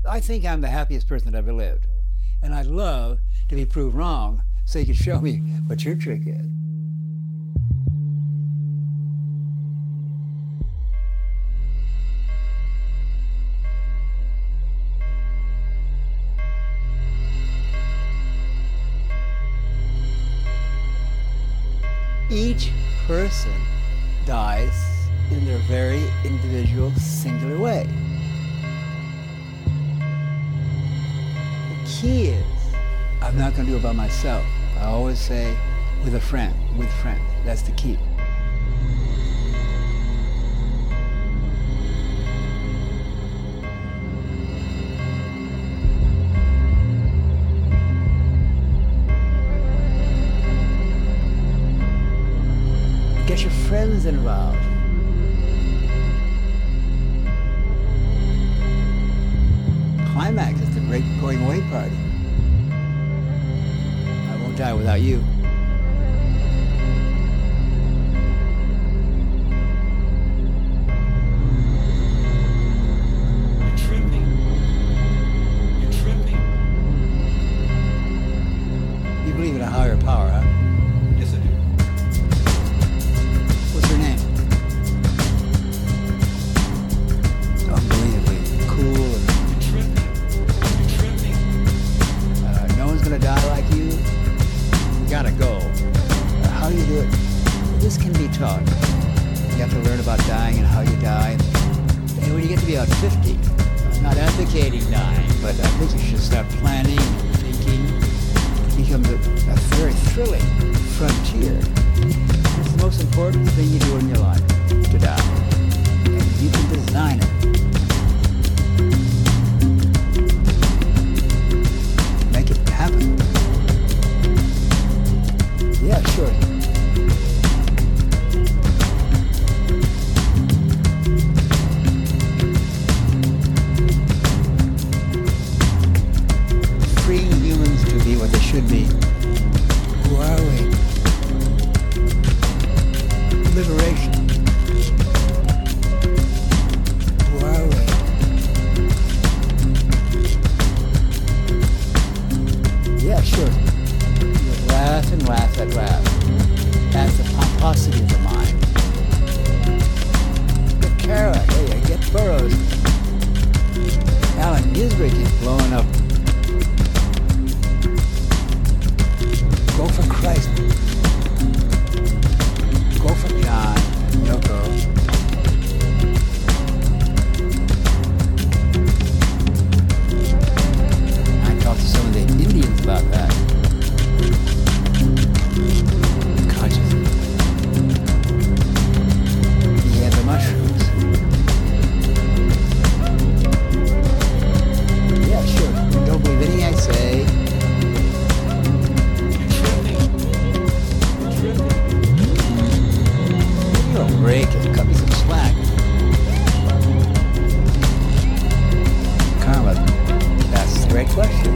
I think I'm the happiest person that ever lived. And I'd love to be proved wrong so you could show me what your trick is. Each person dies in their very individual, singular way. The key is, I'm not going to do it by myself. I always say, with a friend, with friends. That's the key. Get your friends involved. Climax is the great going away party. I won't die without you. You're tripping. You're tripping. You believe in a higher power, huh? Yes, I do. What's her name? Unbelievably cool and You're tripping. You're tripping. no one's gonna die like you. You gotta go. How you do it, this can be taught. You have to learn about dying and how you die. And when you get to be about 50, I'm not advocating dying, but I think you should start planning and thinking. It becomes a very thrilling frontier. It's the most important thing you do in your life, to die. And you can design it. Make it happen. Yeah, sure. Freeing humans to be what they should be. Who are we? Liberation. Who are we? Yeah, sure. You laugh and laugh and laugh. That's the pomposity of the mind. Get Kara, hey, get Burroughs. Alan Gisbert is blowing up. Go for Christ. Go for John, Yoko. I talked to some of the Indians about that. Consciousness. Yeah, the mushrooms. Yeah, sure. Don't believe anything I say. You're tripping. You're tripping. Give me a break and cut me some slack. Karma, that's a great question.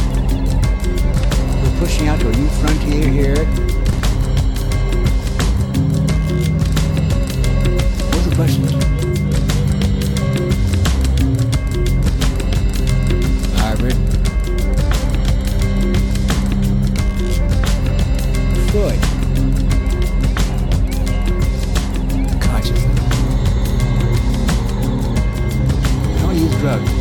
We're pushing out to a new frontier here. What's the question? Harvard. Freud. Consciousness. I don't use drugs.